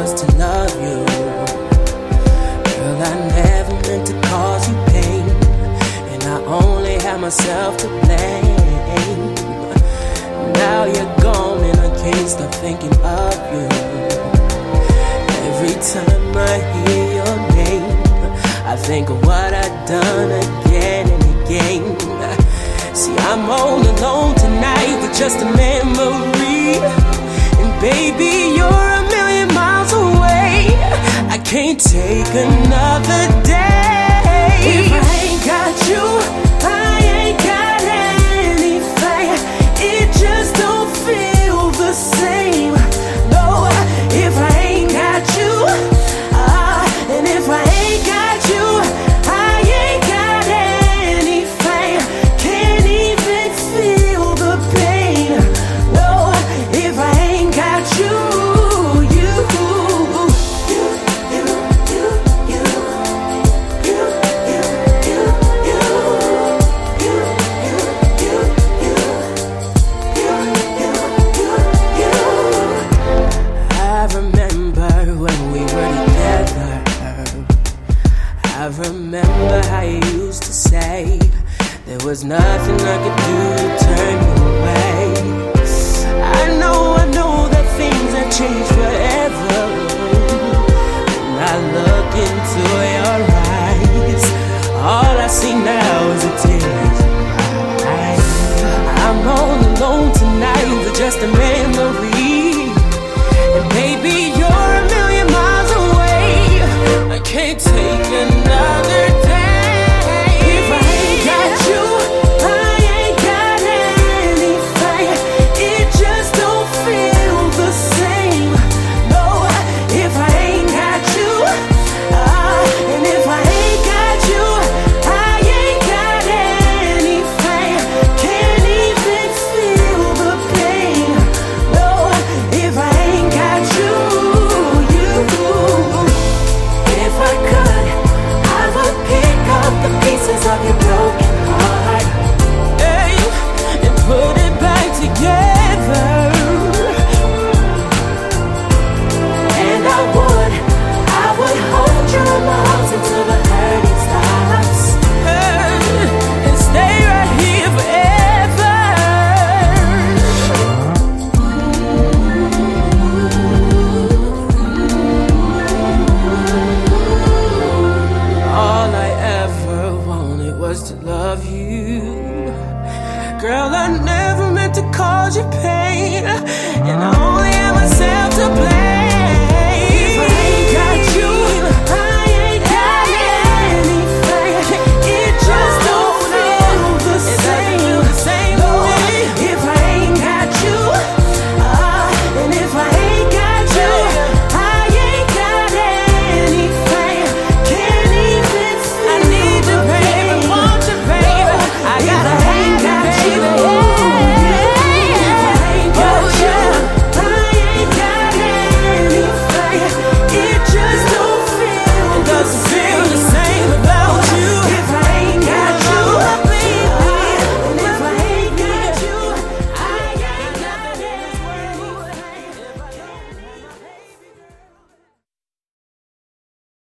just to love you. Girl, I never meant to cause you pain, and I only have myself to blame. Now you're gone and I can't stop thinking of you. Every time I hear your name, I think of what I've done again and again. See, I'm all alone tonight with just a memory, and baby, you're a million miles away. I can't take another day. If I ain't got you, I ain't got anything. It just don't feel the same. No, if I ain't got you, and if I ain't got you, I ain't got anything. Can't even feel the pain. No, if I ain't got you. I remember how you used to say there was nothing I could do to turn you away. I know that things have changed forever. When I look into your eyes, all I see now is a tear. I'm all alone tonight with just a man.